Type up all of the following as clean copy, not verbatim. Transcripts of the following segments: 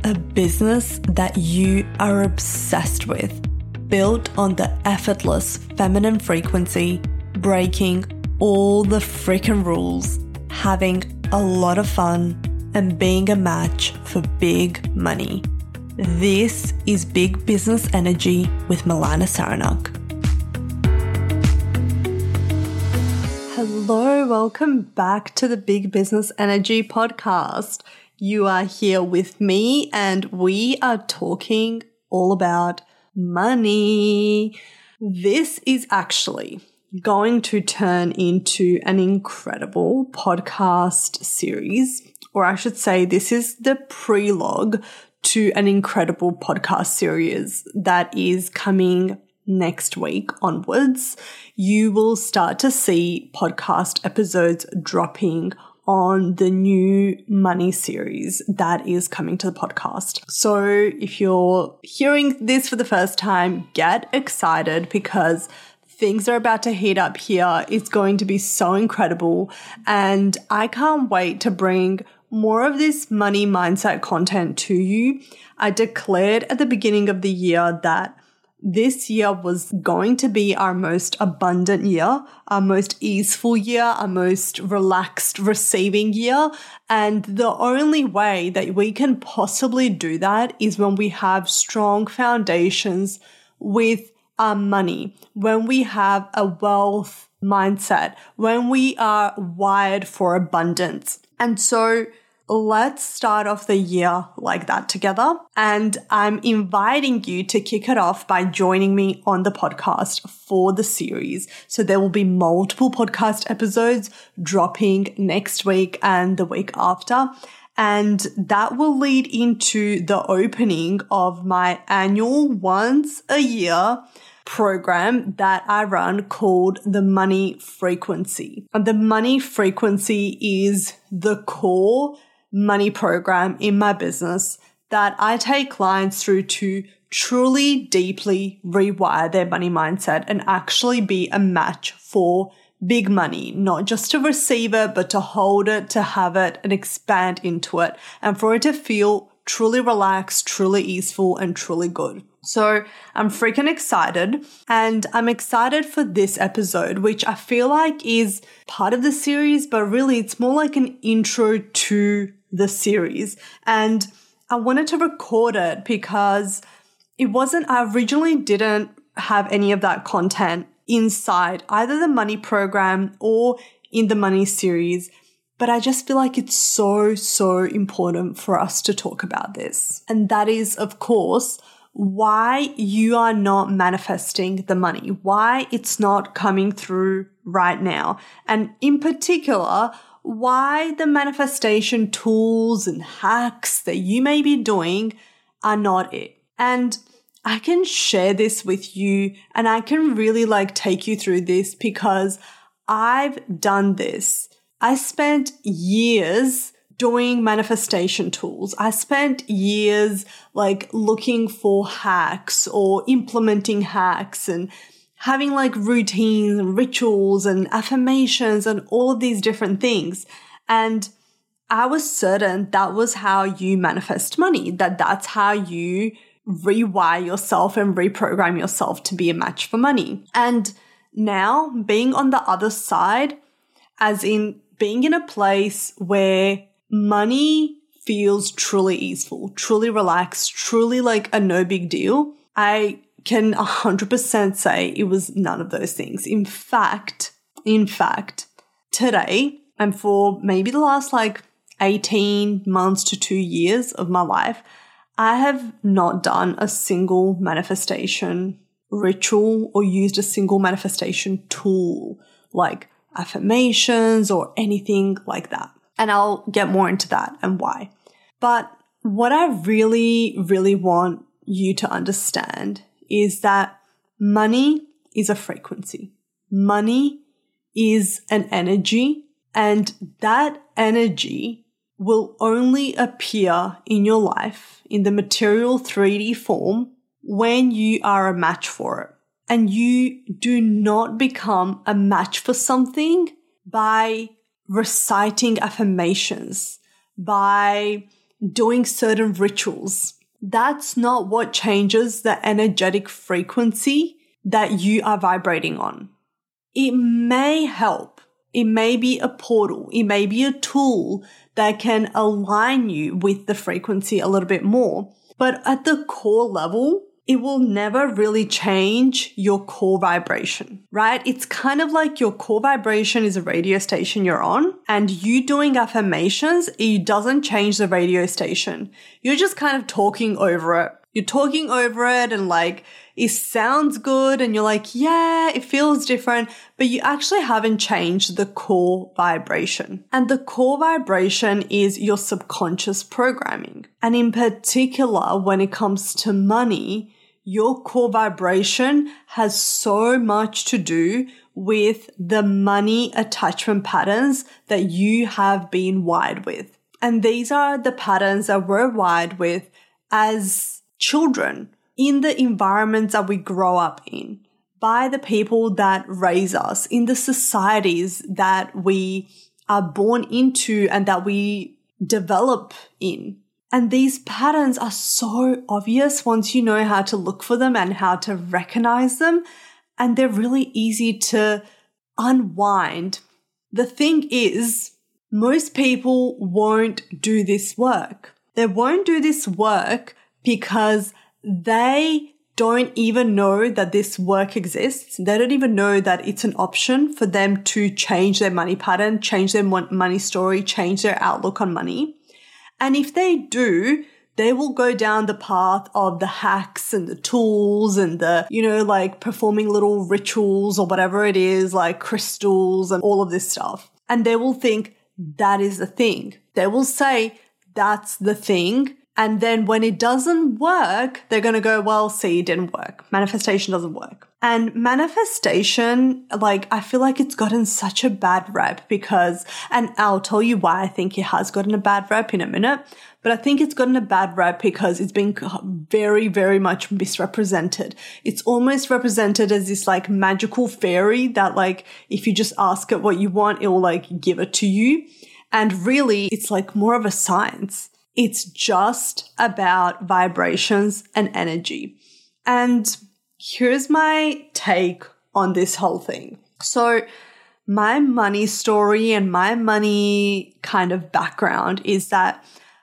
a business that you are obsessed with, built on the effortless feminine frequency, breaking all the freaking rules, having a lot of fun, and being a match for big money. This is Big Business Energy with Milana Saranak. Hello, welcome back to the Big Business Energy podcast. You are here with me and we are talking all about money. This is actually going to turn into an incredible podcast series, or I should say this is the prelogue to an incredible podcast series that is coming next week onwards. You will start to see podcast episodes dropping on the new money series that is coming to the podcast. So if you're hearing this for the first time, get excited because things are about to heat up here. It's going to be so incredible. And I can't wait to bring more of this money mindset content to you. I declared at the beginning of the year that this year was going to be our most abundant year, our most easeful year, our most relaxed receiving year. And the only way that we can possibly do that is when we have strong foundations with our money, when we have a wealth mindset, when we are wired for abundance. And so let's start off the year like that together. And I'm inviting you to kick it off by joining me on the podcast for the series. So there will be multiple podcast episodes dropping next week and the week after. And that will lead into the opening of my annual once a year program that I run called the Money Frequency. And the Money Frequency is the core money program in my business that I take clients through to truly deeply rewire their money mindset and actually be a match for big money, not just to receive it, but to hold it, to have it and expand into it and for it to feel truly relaxed, truly easeful and truly good. So I'm freaking excited and I'm excited for this episode, which I feel like is part of the series, but really it's more like an intro to the series. And I wanted to record it because I originally didn't have any of that content inside either the money program or in the money series. But I just feel like it's so important for us to talk about this. And that is, of course, why you are not manifesting the money, why it's not coming through right now. And in particular, why the manifestation tools and hacks that you may be doing are not it. And I can share this with you and I can really take you through this because I've done this. I spent years doing manifestation tools. I spent years looking for hacks or implementing hacks and having routines and rituals and affirmations and all of these different things. And I was certain that was how you manifest money, that's how you rewire yourself and reprogram yourself to be a match for money. And now being on the other side, as in being in a place where money feels truly easeful, truly relaxed, truly a no big deal, I can 100% say it was none of those things. In fact, today, and for maybe the last 18 months to 2 years of my life, I have not done a single manifestation ritual or used a single manifestation tool like affirmations or anything like that. And I'll get more into that and why. But what I really want you to understand is that money is a frequency. Money is an energy, and that energy will only appear in your life in the material 3D form when you are a match for it. And you do not become a match for something by reciting affirmations, by doing certain rituals. That's not what changes the energetic frequency that you are vibrating on. It may help. It may be a portal. It may be a tool that can align you with the frequency a little bit more. But at the core level, it will never really change your core vibration, right? It's kind of like your core vibration is a radio station you're on, and you doing affirmations, it doesn't change the radio station. You're just kind of talking over it. You're talking over it and like, it sounds good and you're like, yeah, it feels different, but you actually haven't changed the core vibration. And the core vibration is your subconscious programming. And in particular, when it comes to money, your core vibration has so much to do with the money attachment patterns that you have been wired with. And these are the patterns that we're wired with as children in the environments that we grow up in, by the people that raise us, in the societies that we are born into and that we develop in. And these patterns are so obvious once you know how to look for them and how to recognize them. And they're really easy to unwind. The thing is, most people won't do this work. They won't do this work because they don't even know that this work exists. They don't even know that it's an option for them to change their money pattern, change their money story, change their outlook on money. And if they do, they will go down the path of the hacks and the tools and the, like performing little rituals or whatever it is, like crystals and all of this stuff. And they will think that is the thing. They will say that's the thing. And then when it doesn't work, they're going to go, well, see, it didn't work. Manifestation doesn't work. And manifestation, I feel like it's gotten such a bad rep because, and I'll tell you why I think it has gotten a bad rep in a minute, but I think it's gotten a bad rep because it's been very, very much misrepresented. It's almost represented as this magical fairy that if you just ask it what you want, it will give it to you. And really, it's more of a science. It's just about vibrations and energy. And here's my take on this whole thing. So my money story and my money kind of background is that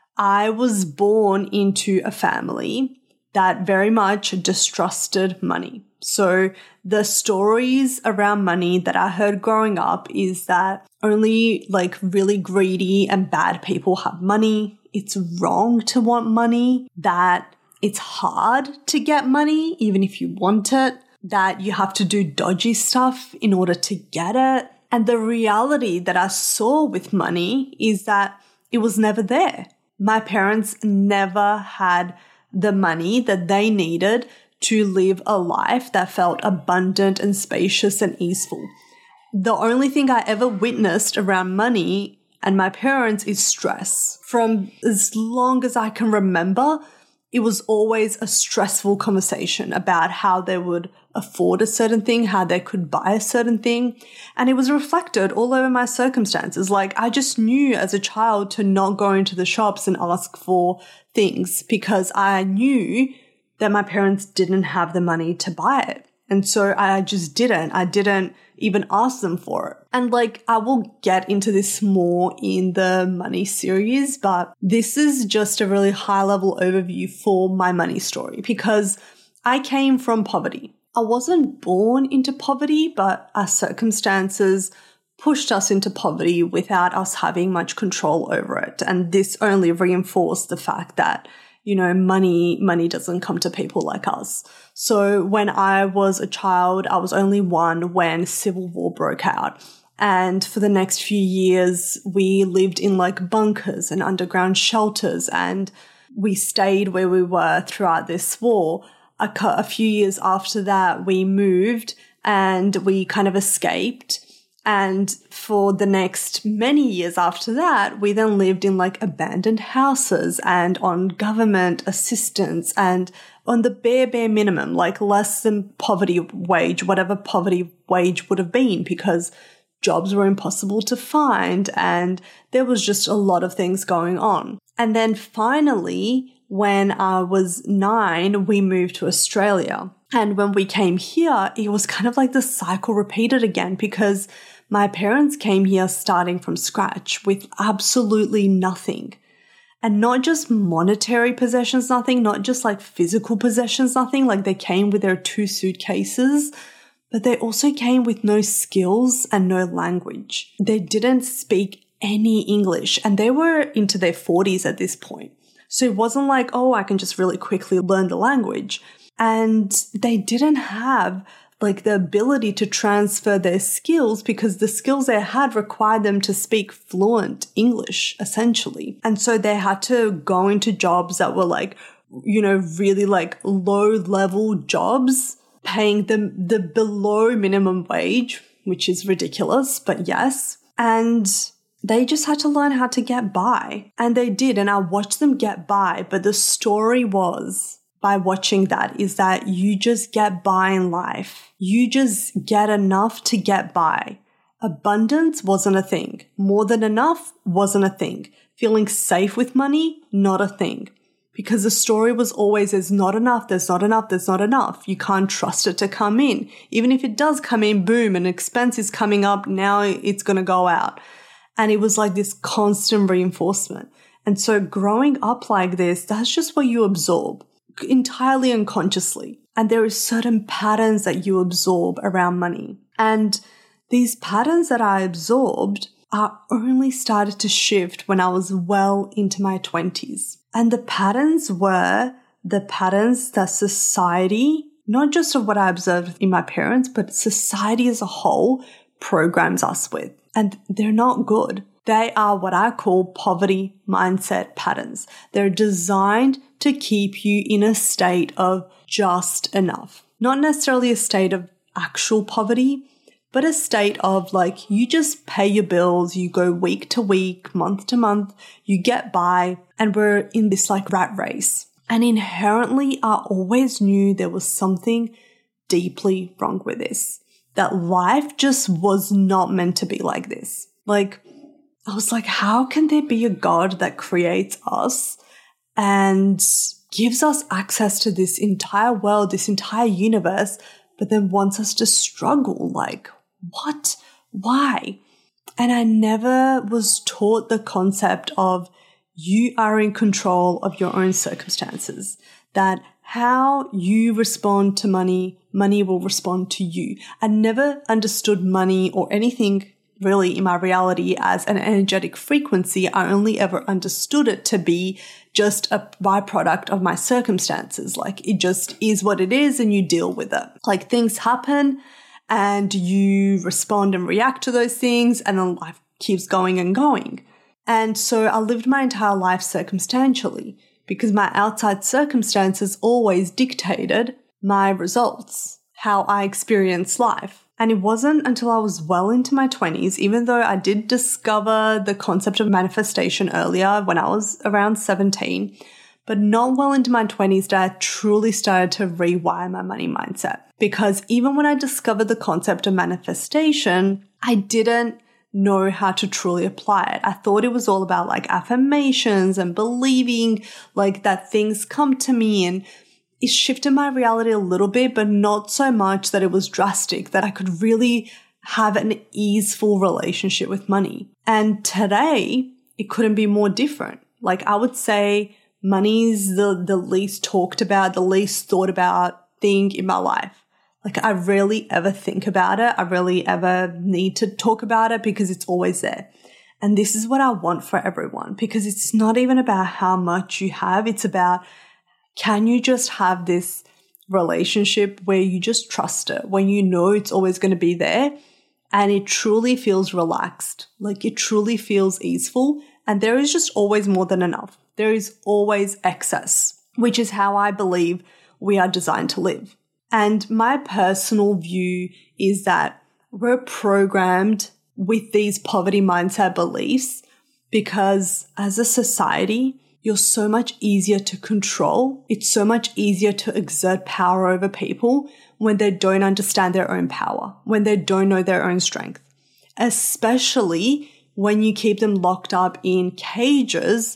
I was born into a family that very much distrusted money. So the stories around money that I heard growing up is that only really greedy and bad people have money. It's wrong to want money, that it's hard to get money even if you want it, that you have to do dodgy stuff in order to get it. And the reality that I saw with money is that it was never there. My parents never had the money that they needed to live a life that felt abundant and spacious and easeful. The only thing I ever witnessed around money and my parents is stress. From as long as I can remember, it was always a stressful conversation about how they would afford a certain thing, how they could buy a certain thing. And it was reflected all over my circumstances. I just knew as a child to not go into the shops and ask for things because I knew that my parents didn't have the money to buy it. And so I just didn't. I didn't even ask them for it. And I will get into this more in the money series, but this is just a really high level overview for my money story because I came from poverty. I wasn't born into poverty, but our circumstances pushed us into poverty without us having much control over it. And this only reinforced the fact that money doesn't come to people like us. So when I was a child, I was only one when civil war broke out. And for the next few years, we lived in bunkers and underground shelters, and we stayed where we were throughout this war. A few years after that, we moved and we kind of escaped. And for the next many years after that, we then lived in abandoned houses and on government assistance and on the bare minimum, less than poverty wage, whatever poverty wage would have been, because jobs were impossible to find and there was just a lot of things going on. And then finally, when I was 9, we moved to Australia. And when we came here, it was kind of like the cycle repeated again because my parents came here starting from scratch with absolutely nothing. And not just monetary possessions, nothing, not just like physical possessions, nothing. Like they came with their 2 suitcases, but they also came with no skills and no language. They didn't speak any English and they were into their 40s at this point. So it wasn't like, oh, I can just really quickly learn the language. And they didn't have like the ability to transfer their skills because the skills they had required them to speak fluent English, essentially. And so they had to go into jobs that were like, really like low level jobs, paying them the below minimum wage, which is ridiculous, but yes. And they just had to learn how to get by. And they did. And I watched them get by. But the story was, by watching that, is that you just get by in life. You just get enough to get by. Abundance wasn't a thing. More than enough wasn't a thing. Feeling safe with money, not a thing. Because the story was always, there's not enough, there's not enough, there's not enough. You can't trust it to come in. Even if it does come in, boom, an expense is coming up, now it's going to go out. And it was like this constant reinforcement. And so growing up like this, that's just what you absorb entirely unconsciously. And there are certain patterns that you absorb around money. And these patterns that I absorbed are only started to shift when I was well into my 20s. And the patterns were the patterns that society, not just of what I observed in my parents, but society as a whole programs us with. And they're not good. They are what I call poverty mindset patterns. They're designed to keep you in a state of just enough. Not necessarily a state of actual poverty, but a state of like you just pay your bills, you go week to week, month to month, you get by, and we're in this like rat race. And inherently, I always knew there was something deeply wrong with this. That life just was not meant to be like this. Like, I was like, how can there be a God that creates us and gives us access to this entire world, this entire universe, but then wants us to struggle? Like, what? Why? And I never was taught the concept of you are in control of your own circumstances, that how you respond to money, money will respond to you. I never understood money or anything really in my reality as an energetic frequency. I only ever understood it to be just a byproduct of my circumstances. Like it just is what it is and you deal with it. Like things happen and you respond and react to those things and then life keeps going and going. And so I lived my entire life circumstantially because my outside circumstances always dictated my results, how I experienced life. And it wasn't until I was well into my 20s, even though I did discover the concept of manifestation earlier when I was around 17, but not well into my 20s that I truly started to rewire my money mindset. Because even when I discovered the concept of manifestation, I didn't know how to truly apply it. I thought it was all about like affirmations and believing like that things come to me, and it shifted my reality a little bit, but not so much that it was drastic, that I could really have an easeful relationship with money. And today, it couldn't be more different. Like I would say money's the least talked about, the least thought about thing in my life. Like I rarely ever think about it. I rarely ever need to talk about it because it's always there. And this is what I want for everyone, because it's not even about how much you have. It's about, can you just have this relationship where you just trust it, when you know it's always going to be there and it truly feels relaxed, like it truly feels easeful, and there is just always more than enough. There is always excess, which is how I believe we are designed to live. And my personal view is that we're programmed with these poverty mindset beliefs because as a society, you're so much easier to control. It's so much easier to exert power over people when they don't understand their own power, when they don't know their own strength, especially when you keep them locked up in cages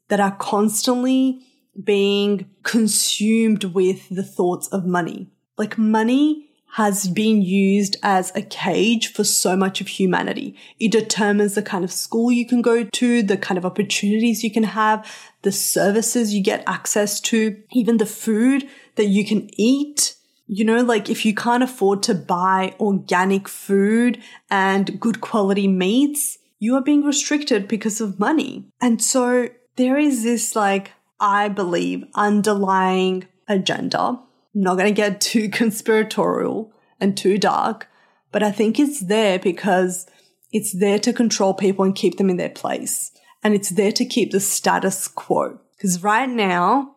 that are constantly being consumed with the thoughts of money. Like money has been used as a cage for so much of humanity. It determines the kind of school you can go to, the kind of opportunities you can have, the services you get access to, even the food that you can eat. You know, like if you can't afford to buy organic food and good quality meats, you are being restricted because of money. And so there is this, like, I believe, underlying agenda. I'm not going to get too conspiratorial and too dark, but I think it's there because it's there to control people and keep them in their place. And it's there to keep the status quo. Because right now,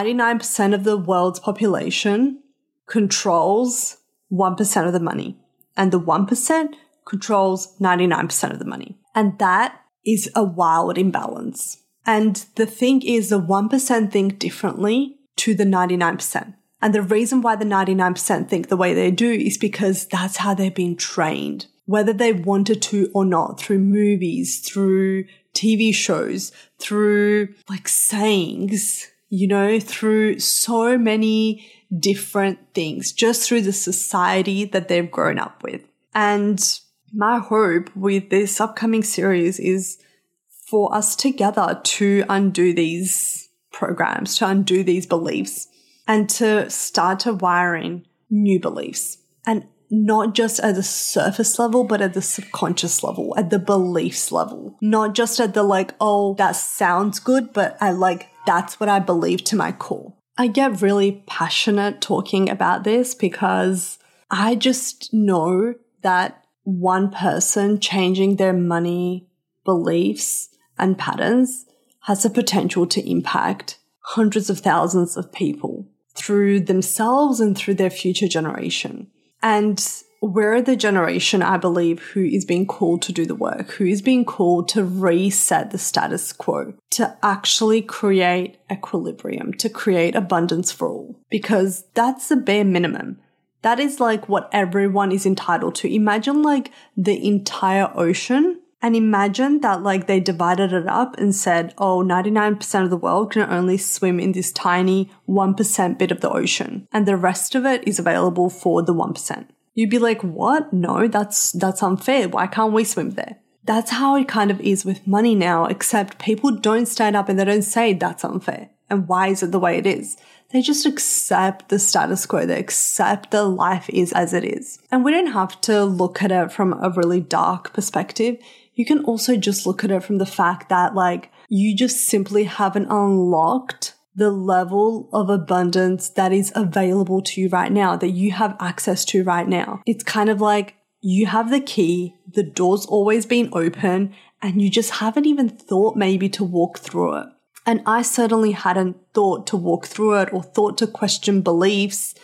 99% of the world's population controls 1% of the money. And the 1% controls 99% of the money. And that is a wild imbalance. And the thing is, the 1% think differently to the 99%. And the reason why the 99% think the way they do is because that's how they've been trained, whether they wanted to or not, through movies, through TV shows, through like sayings, you know, through so many different things, just through the society that they've grown up with. And my hope with this upcoming series is for us together to undo these programs, to undo these beliefs, and to start to wire in new beliefs. And not just at the surface level, but at the subconscious level, at the beliefs level. Not just at the like, oh, that sounds good, but that's what I believe to my core. I get really passionate talking about this because I just know that one person changing their money beliefs and patterns has the potential to impact hundreds of thousands of people through themselves and through their future generation. And we're the generation, I believe, who is being called to do the work, who is being called to reset the status quo, to actually create equilibrium, to create abundance for all, because that's the bare minimum. That is like what everyone is entitled to. Imagine like the entire ocean, and imagine that like they divided it up and said, oh, 99% of the world can only swim in this tiny 1% bit of the ocean, and the rest of it is available for the 1%. You'd be like, what? No, that's unfair. Why can't we swim there? That's how it kind of is with money now, except people don't stand up and they don't say that's unfair. And why is it the way it is? They just accept the status quo. They accept that life is as it is. And we don't have to look at it from a really dark perspective. You can also just look at it from the fact that like you just simply haven't unlocked the level of abundance that is available to you right now, that you have access to right now. It's kind of like you have the key, the door's always been open, and you just haven't even thought maybe to walk through it. And I certainly hadn't thought to walk through it or thought to question beliefs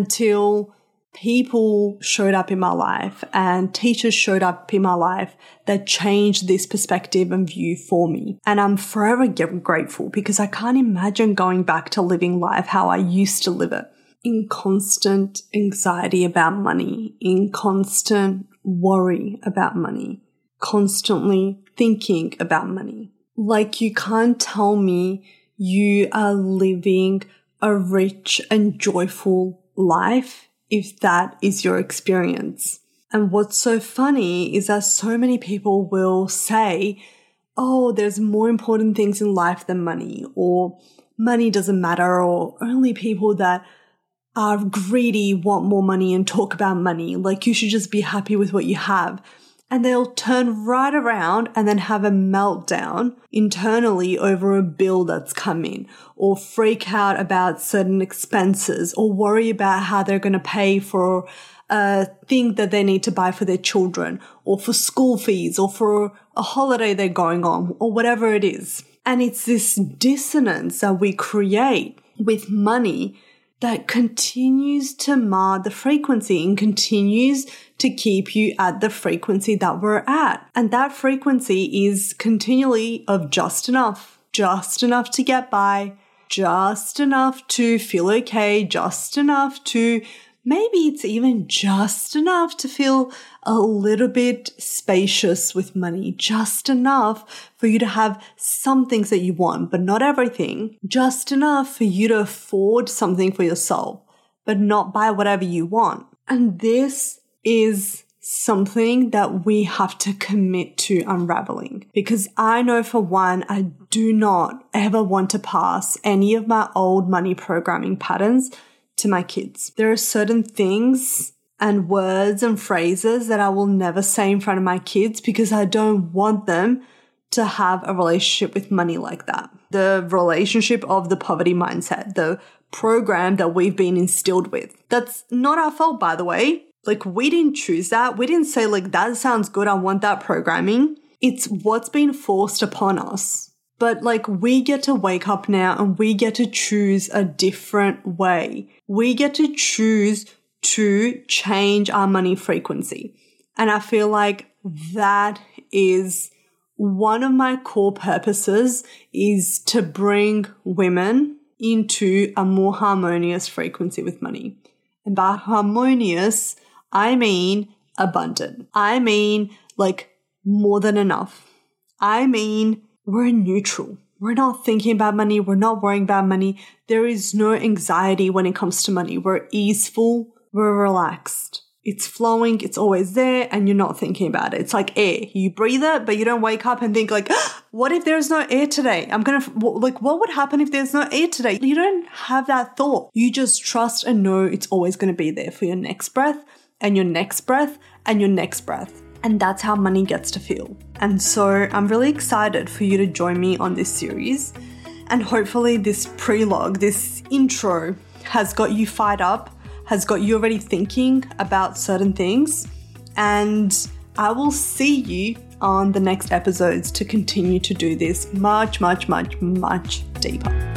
until people showed up in my life and teachers showed up in my life that changed this perspective and view for me. And I'm forever grateful because I can't imagine going back to living life how I used to live it, in constant anxiety about money, in constant worry about money, constantly thinking about money. Like you can't tell me you are living a rich and joyful life if that is your experience. And what's so funny is that so many people will say, oh, there's more important things in life than money, or money doesn't matter, or only people that are greedy want more money and talk about money. Like you should just be happy with what you have. And they'll turn right around and then have a meltdown internally over a bill that's come in, or freak out about certain expenses, or worry about how they're going to pay for a thing that they need to buy for their children, or for school fees, or for a holiday they're going on, or whatever it is. And it's this dissonance that we create with money that continues to mar the frequency and continues to keep you at the frequency that we're at. And that frequency is continually of just enough to get by, just enough to feel okay, just enough to Maybe it's even just enough to feel a little bit spacious with money, just enough for you to have some things that you want, but not everything, just enough for you to afford something for yourself, but not buy whatever you want. And this is something that we have to commit to unraveling, because I know for one, I do not ever want to pass any of my old money programming patterns to my kids. There are certain things and words and phrases that I will never say in front of my kids because I don't want them to have a relationship with money like that. The relationship of the poverty mindset, the program that we've been instilled with. That's not our fault, by the way. Like, we didn't choose that. We didn't say, like, that sounds good, I want that programming. It's what's been forced upon us. But, like, we get to wake up now and we get to choose a different way. We get to choose to change our money frequency. And I feel like that is one of my core purposes, is to bring women into a more harmonious frequency with money. And by harmonious, I mean abundant. I mean, like, more than enough. I mean, we're neutral. We're not thinking about money. We're not worrying about money. There is no anxiety when it comes to money. We're easeful. We're relaxed. It's flowing. It's always there and you're not thinking about it. It's like air. You breathe it, but you don't wake up and think like, what if there's no air today? What would happen if there's no air today? You don't have that thought. You just trust and know it's always going to be there for your next breath and your next breath and your next breath. And that's how money gets to feel. And so I'm really excited for you to join me on this series. And hopefully this prelogue, this intro has got you fired up, has got you already thinking about certain things. And I will see you on the next episodes to continue to do this much, much, much, much deeper.